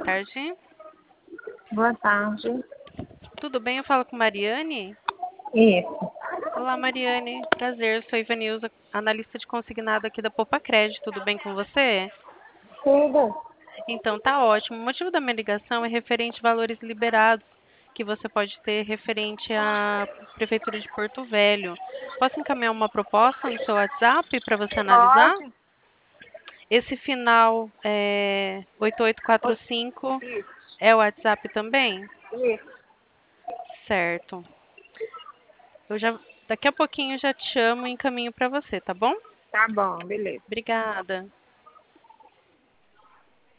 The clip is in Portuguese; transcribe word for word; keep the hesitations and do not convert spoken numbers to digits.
tarde. Boa tarde. Tudo bem? Eu falo com Mariane? Isso. Olá, Mariane. Prazer, eu sou Ivanilza, analista de consignado aqui da Poupa Crédito. Tudo bem com você? Tudo. Então, tá ótimo. O motivo da minha ligação é referente a valores liberados que você pode ter referente à Prefeitura de Porto Velho. Posso encaminhar uma proposta no seu WhatsApp para você analisar? Pode? Esse final é oito oito quatro cinco Isso. é o WhatsApp também? Isso. Certo. Eu já, daqui a pouquinho eu já te chamo e encaminho para você, tá bom? Tá bom, beleza. Obrigada.